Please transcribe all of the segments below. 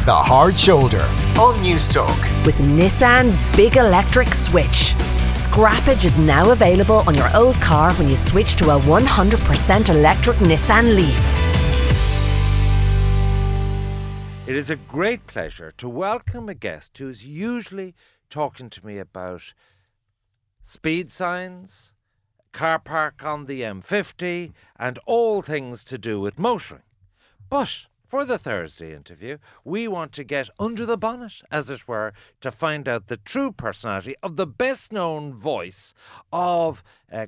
The Hard Shoulder on Newstalk. With Nissan's big electric switch. Scrappage is now available on your old car when you switch to a 100% electric Nissan Leaf. It is a great pleasure to welcome a guest who's usually talking to me about speed signs, car park on the M50 and all things to do with motoring. But for the Thursday interview, we want to get under the bonnet, as it were, to find out the true personality of the best-known voice of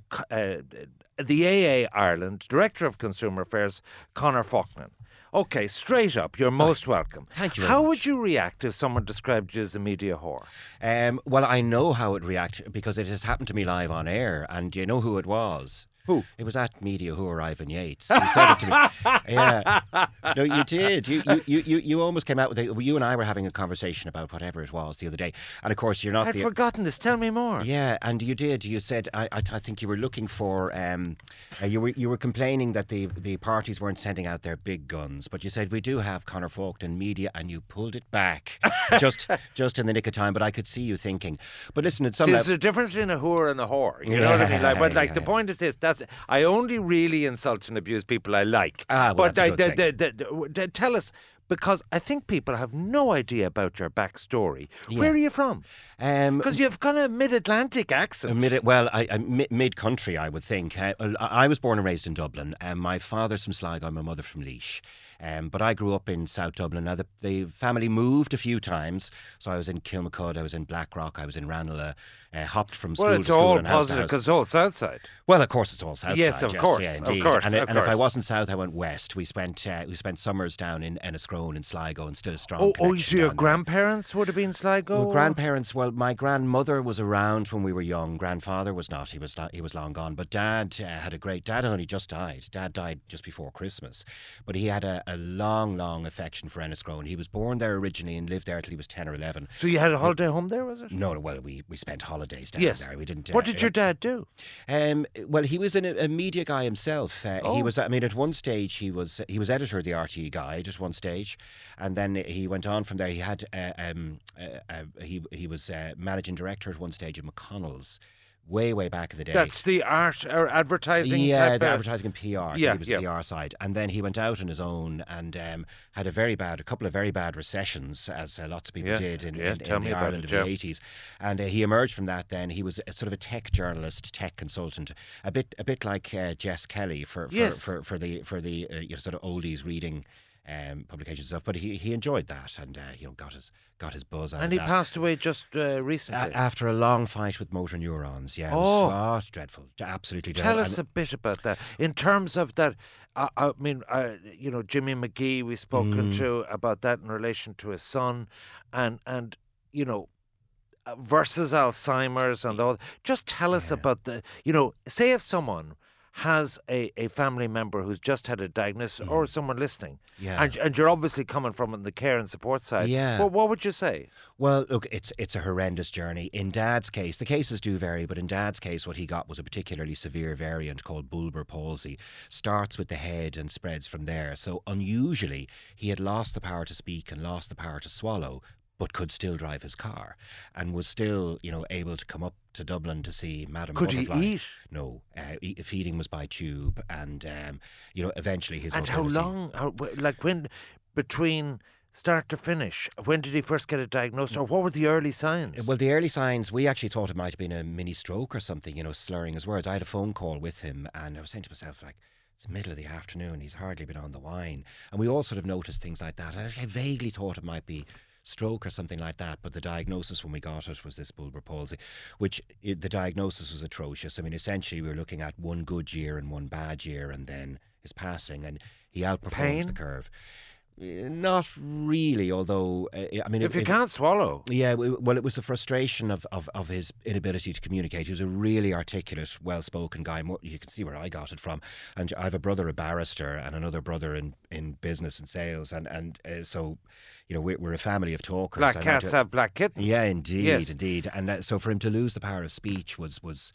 the AA Ireland, Director of Consumer Affairs, Conor Faughnan. Okay, straight up, you're most welcome. Thank you very How much. would you react if someone described you as a media whore? Well, I know how it react because it has happened to me live on air, and do you know who it was? Who? It was that media whore, Ivan Yates. He said it to me. Yeah. No, you did. You almost came out with it. You and I were having a conversation about whatever it was the other day. And of course, you're not I'd forgotten this. Tell me more. Yeah, and you did. You said, I think you were looking for, you were complaining that the parties weren't sending out their big guns, but you said, we do have Conor Faughnan media, and you pulled it back just in the nick of time, but I could see you thinking. But listen, at some there's a difference between a whore and a whore. You know what I mean? But the point is this, I only really insult and abuse people I like. Well, that's a good thing. Tell us, because I think people have no idea about your backstory. Yeah. Where are you from? Because you've got a mid-Atlantic accent. Mid-country, I would think. I was born and raised in Dublin. My father's from Sligo, my mother from Laois. But I grew up in South Dublin. Now, the family moved a few times. So I was in Kilmacud, I was in Blackrock, I was in Ranelagh, hopped from school to school. Well, it's all positive because it's all South Side. Well, of course, it's all South yes, Side. Of course, yeah, of indeed. course. And if I wasn't South, I went West. We spent summers down in Enniscrone in Sligo, and still a strong connection. So your down grandparents would have been Sligo? Well, grandparents, my grandmother was around when we were young. Grandfather was not. He was long gone. But Dad had a great... Dad had only just died. Dad died just before Christmas. But he had a long affection for Enniscrone. He was born there originally and lived there till he was 10 or 11. So you had a holiday home there, was it? No, well, we spent holidays down there. We didn't... What did your dad do? Well, he was a media guy himself. He was... I mean, at one stage, he was editor of the RTE Guide at one stage. And then he went on from there. He had... he was managing director at one stage of McConnell's. Way back in the day. That's the art or advertising? Yeah, the advertising and PR. Yeah, he was the PR side. And then he went out on his own and had a couple of very bad recessions, as lots of people did in the Ireland of the 80s. And he emerged from that then. He was sort of a tech journalist, tech consultant, a bit like Jess Kelly for the sort of oldies reading publications stuff, but he enjoyed that and got his buzz out of that. And he passed away just recently after a long fight with motor neurons. Yeah, it was dreadful, absolutely dreadful. Tell us a bit about that in terms of that. I mean, Jimmy McGee we've spoken to about that in relation to his son, and versus Alzheimer's and all. Just tell us about say if someone has a family member who's just had a diagnosis or someone listening, and you're obviously coming from the care and support side, what would you say? Well, look, it's a horrendous journey. In Dad's case, the cases do vary, but in Dad's case, what he got was a particularly severe variant called bulbar palsy. Starts with the head and spreads from there. So unusually, he had lost the power to speak and lost the power to swallow, but could still drive his car and was still, able to come up to Dublin to see Madame Butterfly. Could he eat? No. Feeding was by tube and, eventually his And mobility. how long, when, between start to finish, when did he first get a diagnosis or what were the early signs? Well, the early signs, we actually thought it might have been a mini stroke or something, slurring his words. I had a phone call with him and I was saying to myself, it's the middle of the afternoon, he's hardly been on the wine. And we all sort of noticed things like that. I vaguely thought it might be stroke or something like that, but the diagnosis when we got it was this bulbar palsy, which the diagnosis was atrocious. I mean, essentially we were looking at one good year and one bad year and then his passing, and he outperforms the curve. Not really, although if you can't swallow. Yeah, well, it was the frustration of his inability to communicate. He was a really articulate, well-spoken guy. You can see where I got it from. And I have a brother, a barrister, and another brother in business and sales, and so we're a family of talkers. Black cats have black kittens. Yeah, indeed, yes. indeed. And so for him to lose the power of speech was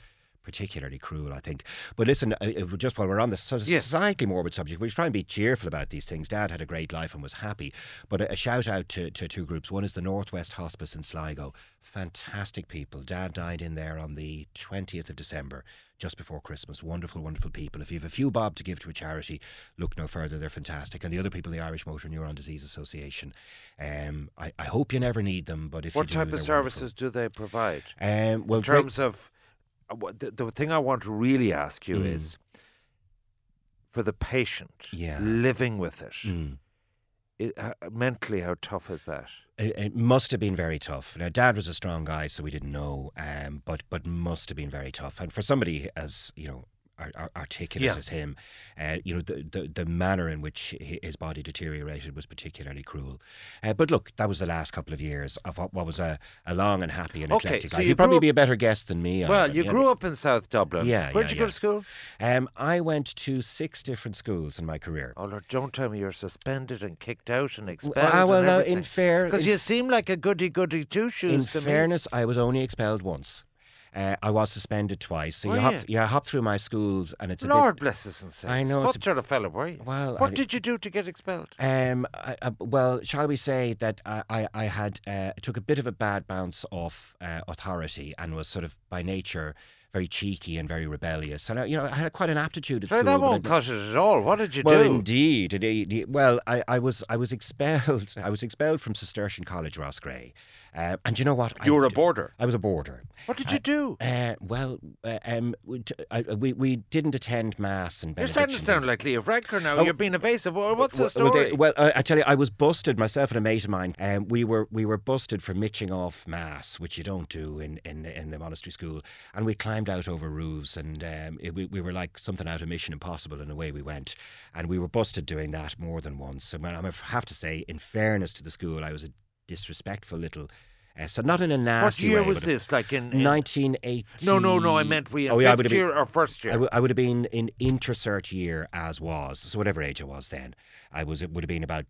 particularly cruel, I think. But listen, just while we're on this sort of slightly morbid subject, we try and be cheerful about these things. Dad had a great life and was happy. But a shout out to two groups. One is the Northwest Hospice in Sligo. Fantastic people. Dad died in there on the 20th of December, just before Christmas. Wonderful, wonderful people. If you have a few bob to give to a charity, look no further. They're fantastic. And the other people, the Irish Motor Neuron Disease Association. I hope you never need them, but if what you do, type of services do they provide? Well, in terms of the thing I want to really ask you is for the patient living with it. Mentally, how tough is that? It must have been very tough. Now, Dad was a strong guy, so we didn't know, but must have been very tough. And for somebody as articulate as him, the manner in which his body deteriorated was particularly cruel. But look, that was the last couple of years of what was a long and happy and eclectic life. You'd probably be a better guest than me. Well, you grew up in South Dublin. Where'd you go to school? I went to 6 different schools in my career. Oh, Lord, don't tell me you're suspended and kicked out and expelled. Well, now, in fair... Because you seem like a goody-goody two-shoes in to me. fairness, I was only expelled once. I was suspended twice. So you hop through my schools, and it's Lord bless us and saints. I know. What sort of fellow were you? Well, what did you do to get expelled? Well, shall we say that I had took a bit of a bad bounce off authority and was sort of by nature very cheeky and very rebellious. And I had quite an aptitude at school. That won't cut it at all. What did you do? Well, indeed. Well, I was expelled. I was expelled from Cistercian College, Roscrea. And you know what? You were a boarder? I was a boarder. What did you do? We didn't attend Mass and benediction. You're starting to sound like Leo Franker now. You're being evasive. What's the story? Well, I tell you, I was busted, myself and a mate of mine. We were busted for mitching off Mass, which you don't do in the monastery school. And we climbed out over roofs, and we were like something out of Mission Impossible, and away we went. And we were busted doing that more than once. And I have to say, in fairness to the school, I was a disrespectful little... so not in a nasty way. What year was this? Like in 1980? No. I meant fifth year or first year? I would have been in intercert year as was. So whatever age I was then. It would have been about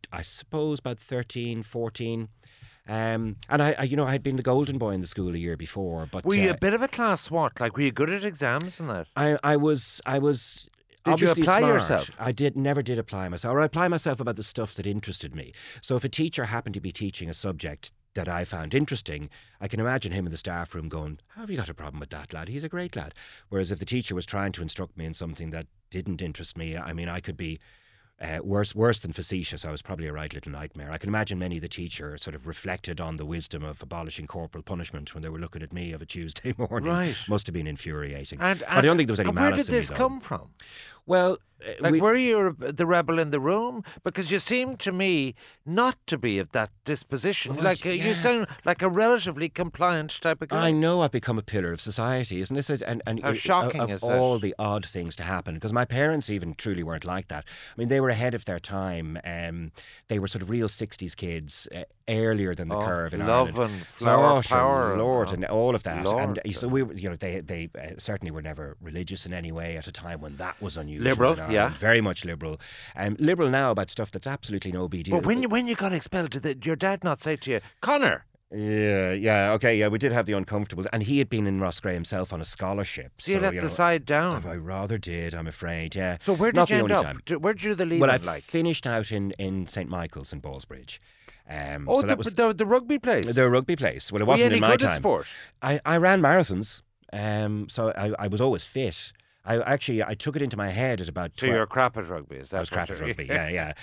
13, 14. And I'd been the golden boy in the school a year before. But were you a bit of a class swot? Like, were you good at exams and that? I was. Did you apply smart. yourself? I never did apply myself. Or I apply myself about the stuff that interested me. So if a teacher happened to be teaching a subject that I found interesting, I can imagine him in the staff room going, "How have you got a problem with that lad? He's a great lad." Whereas if the teacher was trying to instruct me in something that didn't interest me, I mean, I could be worse than facetious. I was probably a right little nightmare. I can imagine many of the teachers sort of reflected on the wisdom of abolishing corporal punishment when they were looking at me of a Tuesday morning. Right. Must have been infuriating. And I don't think there was any malice in me, where did this though. come from? Well, were you the rebel in the room? Because you seem to me not to be of that disposition. Well, you sound like a relatively compliant type of guy. I know I've become a pillar of society, isn't this? And how shocking of is all that? the odd things to happen. Because my parents even truly weren't like that. I mean, they were ahead of their time. They were sort of real 60s kids, earlier than the curve in Ireland. Love and flower power, Lord, and all of that. Lord. And so we, they certainly were never religious in any way at a time when that was unusual. Liberal, in Ireland. yeah. Very much liberal. Liberal now about stuff that's absolutely no big deal. But when you got expelled, did your dad not say to you, "Connor"? Yeah, we did have the uncomfortable, and he had been in Roscrea himself on a scholarship. So you let the side down. I rather did, I'm afraid, yeah. So where did you end up? Where did you do the leaving? Well, I finished out in St Michael's in Ballsbridge. So that was the rugby place? The rugby place. Well, it wasn't in my time. Were you any good at sport? I ran marathons, so I was always fit. I took it into my head at about 12. So you're crap at rugby, is that? I was crap at rugby, yeah.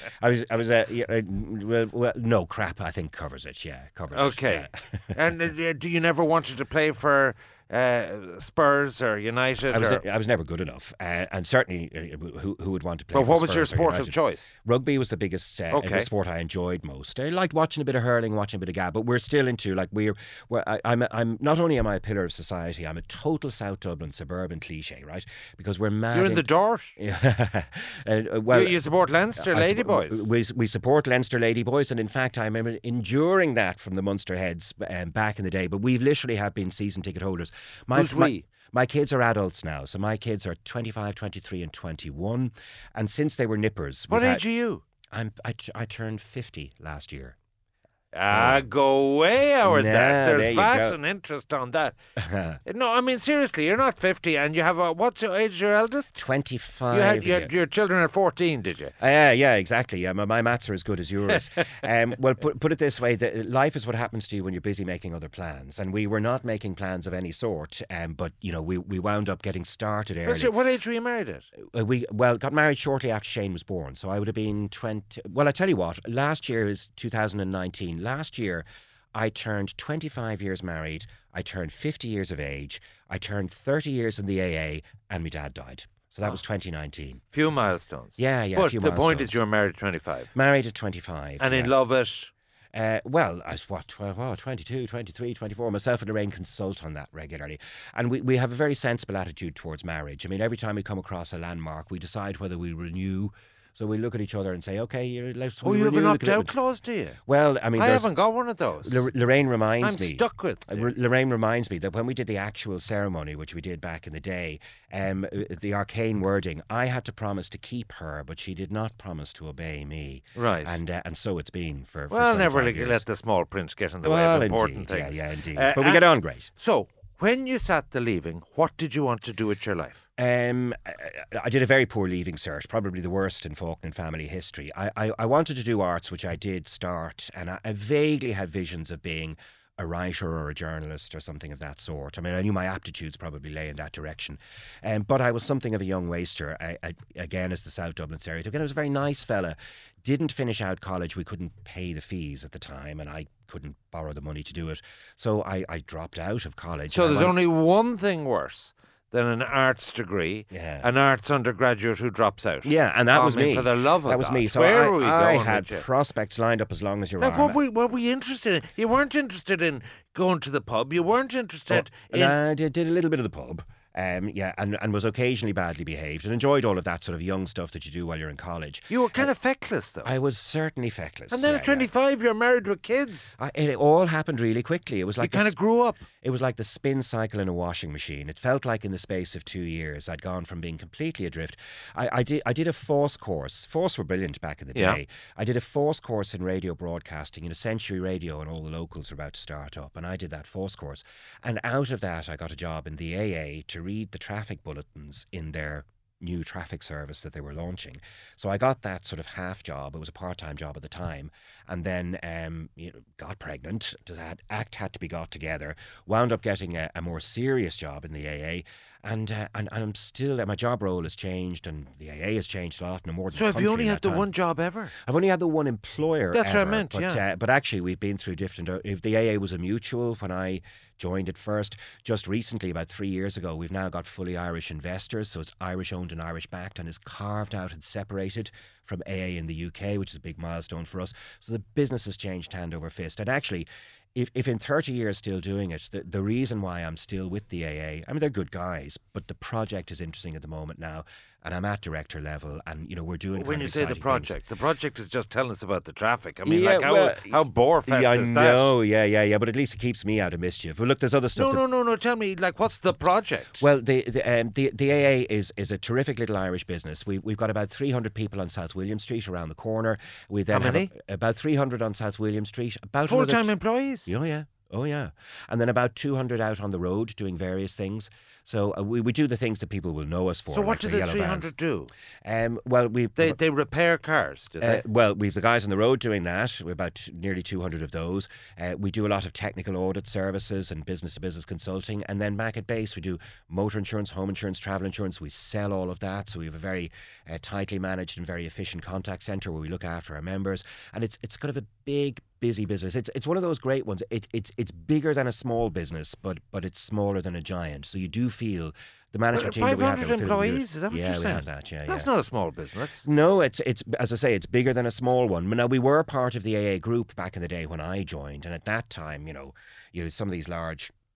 No, crap I think covers it, covers it. Okay. Yeah. And do you never wanted to play for Spurs or United? I was never good enough, and certainly who would want to play? But for what was Spurs your or sport United? of choice? Rugby was the biggest the sport I enjoyed most. I liked watching a bit of hurling, watching a bit of gab, but we're still into I'm not only am I a pillar of society, I'm a total South Dublin suburban cliche, right? Because we're mad. You're in the dirt. Yeah. You support Leinster Ladyboys. We support Leinster Ladyboys, and in fact, I remember enduring that from the Munster heads back in the day. But we literally have been season ticket holders. Who's we? My kids are adults now, so my kids are 25, 23 and 21. And since they were nippers... What age are you? I turned 50 last year. Go way over Nah, that. there There's you fashion go. interest on that. No, I mean, seriously, you're not 50 and you have what's your age, your eldest? 25. You had your children at 14, did you? Yeah, exactly. My maths are as good as yours. Well, put it this way: life is what happens to you when you're busy making other plans, and we were not making plans of any sort. But we wound up getting started early. What age were you married at? We got married shortly after Shane was born, so I would have been 20. Well, I tell you what, last year is 2019. Last year, I turned 25 years married. I turned 50 years of age. I turned 30 years in the AA, and my dad died. So that was 2019. Few milestones. Yeah. But a few the point milestones. is, you were married at 25, Married at 25. and yeah. in love at. Well, I was 22, 23, 24. Myself and Lorraine consult on that regularly. And we have a very sensible attitude towards marriage. I mean, every time we come across a landmark, we decide whether we renew. So we look at each other and say, okay, let's Oh, you have an opt-out clause, do you? Well, I mean, I haven't got one of those. Lorraine reminds I'm me. stuck with it. Lorraine reminds me that when we did the actual ceremony, which we did back in the day, the arcane wording, I had to promise to keep her, but she did not promise to obey me. Right. And so it's been for Well, 25 never years. let the small print get in the way Well, of important indeed, things. Yeah, indeed. Uh, But we get on great. So, when you sat the leaving, what did you want to do with your life? I did a very poor leaving cert, probably the worst in Falkland family history. I wanted to do arts, which I did start, and I vaguely had visions of being a writer or a journalist or something of that sort. I mean, I knew my aptitudes probably lay in that direction. But I was something of a young waster, again, as the South Dublin stereotype. Again, I was a very nice fella. Didn't finish out college. We couldn't pay the fees at the time, and I couldn't borrow the money to do it. So I dropped out of college. So there's only one thing worse than an arts degree, Yeah. an arts undergraduate who drops out. Yeah, and that I was mean, me. For the love of That was God. me. So Where I, were we I going had with you? prospects lined up as long as your Like, arm. what were we interested in? You weren't interested in going to the pub. You weren't interested And in. I did a little bit of the pub. And was occasionally badly behaved and enjoyed all of that sort of young stuff that you do while you're in college. You were kind of feckless, though. I was certainly feckless. And then yeah, at 25, you're married with kids. It all happened really quickly. It was like You kind of grew up. It was like the spin cycle in a washing machine. It felt like in the space of 2 years, I'd gone from being completely adrift. I did a FORCE course. FORCE were brilliant back in the day. Yeah. I did a FORCE course in radio broadcasting in a Century Radio, and all the locals were about to start up. And I did that FORCE course. And out of that, I got a job in the AA to read the traffic bulletins in their new traffic service that they were launching. So I got that sort of half job. It was a part-time job at the time. And then got pregnant. That act had to be got together. Wound up getting a more serious job in the AA. And I'm still, my job role has changed, and the AA has changed a lot. And more than So have you only had the time. one job ever? I've only had the one employer. That's what I ever, meant, but, yeah. But actually, we've been through different. If the AA was a mutual when I joined it first, just recently, about 3 years ago, we've now got fully Irish investors, so it's Irish owned and Irish backed, and is carved out and separated from AA in the UK, which is a big milestone for us. So the business has changed hand over fist, and actually. If in 30 years still doing it, the reason why I'm still with the AA, I mean, they're good guys, but the project is interesting at the moment now, and I'm at director level, and, we're doing When kind you of say the exciting project, things. the project is just telling us about the traffic. I mean, Yeah, like well, how bore-fest Yeah, I is that? know, yeah, but at least it keeps me out of mischief. Well, look, there's other stuff. No. Tell me, like, what's the project? Well, the AA is a terrific little Irish business. We've got about 300 people on South William Street around the corner. We then How many? have about 300 on South William Street. About Full-time employees? Oh, yeah. And then about 200 out on the road doing various things. So we do the things that people will know us for. So like what do the yellow 300 do? Well, They repair cars, do they? well, we've the guys on the road doing that. We're about nearly 200 of those. We do a lot of technical audit services and business-to-business consulting. And then back at base, we do motor insurance, home insurance, travel insurance. We sell all of that. So we have a very tightly managed and very efficient contact centre where we look after our members. And it's kind of a big, busy business. It's one of those great ones. It's bigger than a small business, but it's smaller than a giant. So you do feel the management team that we have. 500 employees? Is that what you're saying? Yeah, we have that. Yeah, That's yeah. not a small business. No, it's as I say, it's bigger than a small one. Now, we were part of the AA group back in the day when I joined, and at that time, some of these large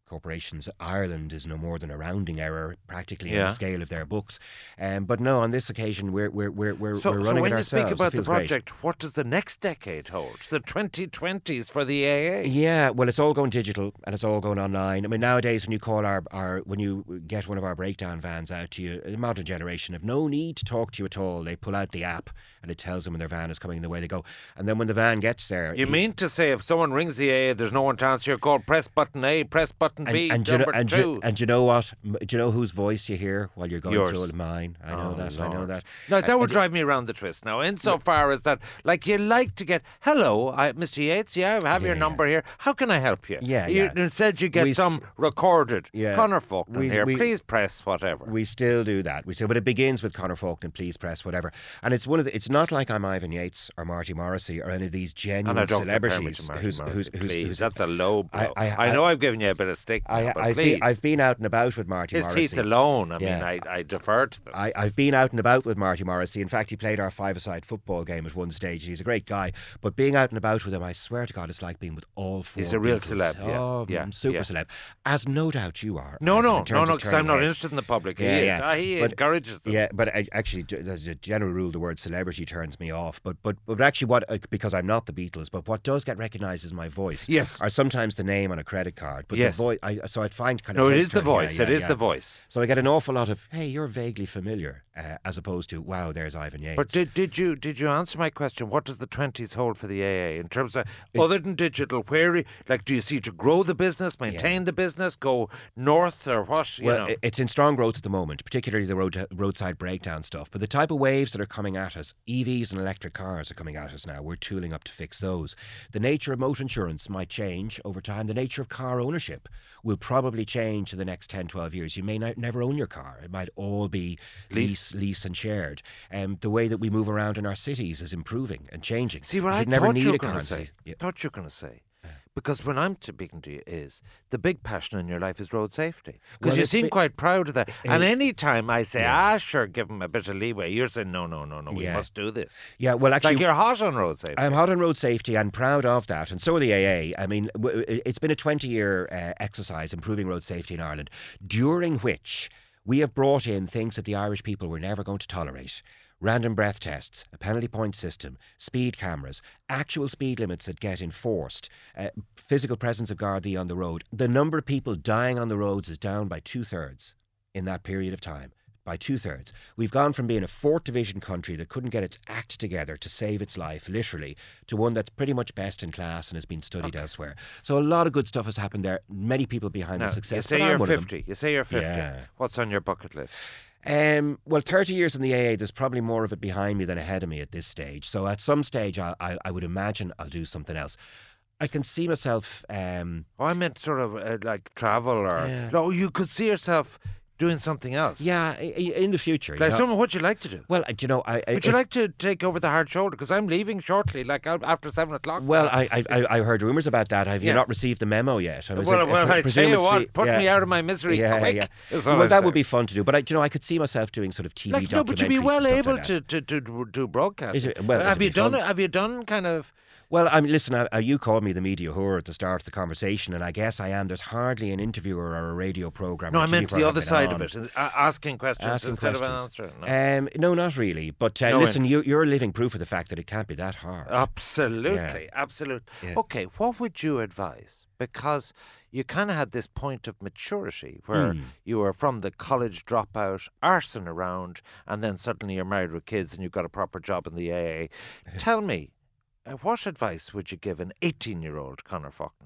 corporations. Ireland is no more than a rounding error, practically on Yeah. the scale of their books. But no, on this occasion, we're So, running so it when you ourselves. speak It about the feels great. project, what does the next decade hold? The 2020s for the AA? Yeah, well, it's all going digital and it's all going online. I mean, nowadays when you call when you get one of our breakdown vans out to you, the modern generation have no need to talk to you at all. They pull out the app and it tells them when their van is coming and the way they go. And then when the van gets there, You mean to say if someone rings the AA, there's no one to answer your call, press button A, press button B, and you know, number two. and you know what? Do you know whose voice you hear while you're going Yours. through mine? I know Oh, that. I know Lord. that. Now, that would And- drive me around the twist. Now, insofar as that, like, you like to get, hello, Mr. Yates, yeah, I have your Yeah. number here. How can I help you? Yeah, You, yeah. Instead, you get We some recorded. Yeah. Conor Faulkner We- here, we- please press whatever. We still do that. But it begins with Conor Faulkner, please press whatever. And it's it's not like I'm Ivan Yates or Marty Morrissey or any of these and genuine I don't compare me celebrities to Marty who's Morrissey, please. who's That's a low blow. I- I know I've given you a bit of stick now, but please. I've been out and about with Marty His Morrissey. teeth alone, I Yeah. mean, I defer to them. I've been out and about with Marty Morrissey. In fact, he played our five-a-side football game at one stage. He's a great guy. But being out and about with him, I swear to God, it's like being with all four He's a real Beatles. celeb, yeah, Oh, yeah, super yeah. celeb. As no doubt you are. No, Ivan, no, in terms of because I'm turning not heads. interested in the public. Yeah, He yeah. is. He But- encourages them. Yeah, but actually, as a general rule, the word celebrity turns me off. But actually, because I'm not the Beatles, but what does get recognised is my voice. Yes. Or sometimes the name on a credit card. But Yes. the voice. So I'd find kind of. No, it head is the turning. voice. Yeah, It is yeah. the voice. So I get an awful lot of, hey, you're vaguely familiar, as opposed to, wow, there's Ivan Yates. But did you answer my question? What does the 20s hold for the AA in terms of other than digital? Where do you see to grow the business, maintain the business, go north or what? You know? It's in strong growth at the moment, particularly the roadside breakdown stuff. But the type of waves that are coming at us, EVs and electric cars are coming at us now. We're tooling up to fix those. The nature of motor insurance might change over time. The nature of car ownership will probably change in the next 10, 12 years. You may never own your car. It might all be lease and shared. The way that we move around in our cities is improving and changing. See, what You I should never thought need you were a car going to in say, city. Yeah. thought you were going to say, because when I'm speaking to you is the big passion in your life is road safety. Because Well, you it's seem been- quite proud of that. And any time I say, sure, give him a bit of leeway, you're saying, no, we Yeah. must do this. Yeah, well, actually, Like you're hot on road safety. I'm hot on road safety and proud of that, and so are the AA. I mean, it's been a 20-year exercise improving road safety in Ireland, during which we have brought in things that the Irish people were never going to tolerate. Random breath tests, a penalty point system, speed cameras, actual speed limits that get enforced, physical presence of Gardaí on the road. The number of people dying on the roads is down by 2/3 in that period of time. By 2/3. We've gone from being a 4th division country that couldn't get its act together to save its life, literally, to one that's pretty much best in class and has been studied elsewhere. So a lot of good stuff has happened there. Many people behind Now, the success. you say but I'm you're one of them. 50. You say you're 50. Yeah. What's on your bucket list? Well, 30 years in the AA, there's probably more of it behind me than ahead of me at this stage. So at some stage, I would imagine I'll do something else. I can see myself. Oh, I meant sort of like travel or... Yeah. No, you could see yourself doing something else. Yeah, in the future. Like, someone, what'd you like to do? Well, do you know, Would you like to take over the hard shoulder? Because I'm leaving shortly, like after 7 o'clock. Well, I heard rumours about that. Have you Yeah. not received the memo yet? I was Well, like, I tell you what, presumably- put me out of my misery quick. Yeah. is all Well, I'm that would saying. be fun to do. But I could see myself doing sort of TV Like, no, but you'd be documentaries well and stuff able like that. to do broadcasting. Is it- well, have it'd be you done fun. it? Have you done kind of... Well, I mean, listen, you called me the media whore at the start of the conversation, and I guess I am. There's hardly an interviewer or a radio programme. No, or I TV meant the programme other I've side been of on. it, asking questions Asking instead questions. of answering. No. No, not really. But No listen, you're living proof of the fact that it can't be that hard. Absolutely, absolutely. Yeah. Okay, what would you advise? Because you kind of had this point of maturity where you were from the college dropout, arson around, and then suddenly you're married with kids and you've got a proper job in the AA. Tell me, what advice would you give an 18-year-old Conor Faulkner?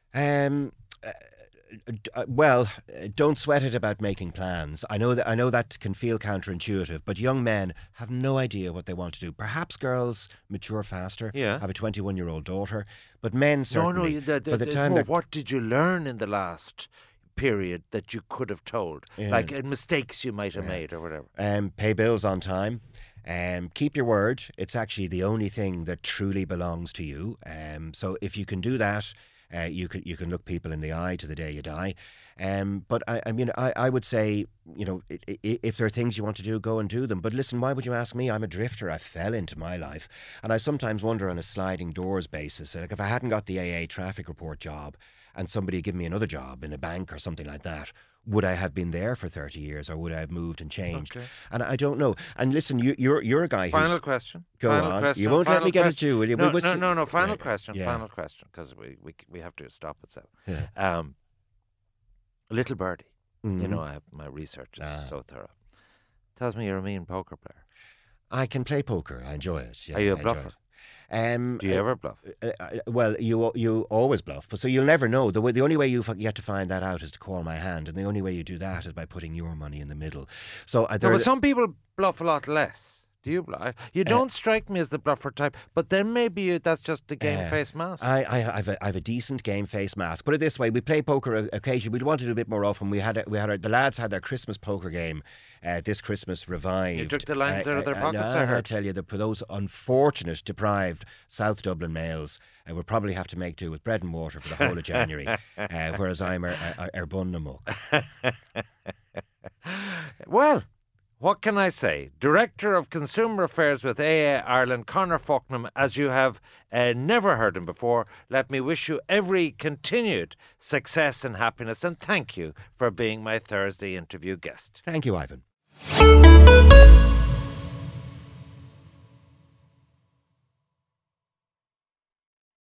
Well, don't sweat it about making plans. I know that can feel counterintuitive, but young men have no idea what they want to do. Perhaps girls mature faster. Yeah. Have a 21-year-old daughter, but men No, certainly. no. by the It's time more, they're what did you learn in the last period that you could have told? Yeah. Like mistakes you might have made or whatever. pay bills on time. Keep your word. It's actually the only thing that truly belongs to you. So if you can do that, You can look people in the eye to the day you die. But I would say, if there are things you want to do, go and do them. But listen, why would you ask me? I'm a drifter. I fell into my life. And I sometimes wonder on a sliding doors basis, like if I hadn't got the AA traffic report job and somebody had given me another job in a bank or something like that, would I have been there for 30 years or would I have moved and changed? Okay. And I don't know. And listen, you're a guy who's... Final question. Go final on. Question, you won't let me get question. it to, will you? No. Final question. Yeah. Final question, because we have to stop at 7. Yeah. Little birdie. Mm-hmm. My research is so thorough. Tells me you're a mean poker player. I can play poker. I enjoy it. Yeah, Are you a bluffer? Do you ever bluff? Well, you always bluff, but so you'll never know. The only way you get to find that out is to call my hand, and the only way you do that is by putting your money in the middle. So but some people bluff a lot less. Do you bluff? You don't strike me as the bluffer type, but then maybe that's just the game face mask. I have a decent game face mask. Put it this way: we play poker occasionally. We'd want to do a bit more often. The lads had their Christmas poker game this Christmas revived. You took the lines out of their pockets. I tell you, for those unfortunate, deprived South Dublin males, we'll probably have to make do with bread and water for the whole of January. Whereas I'm bun amok. Well. What can I say? Director of Consumer Affairs with AA Ireland, Conor Faulkner, as you have never heard him before, let me wish you every continued success and happiness, and thank you for being my Thursday interview guest. Thank you, Ivan.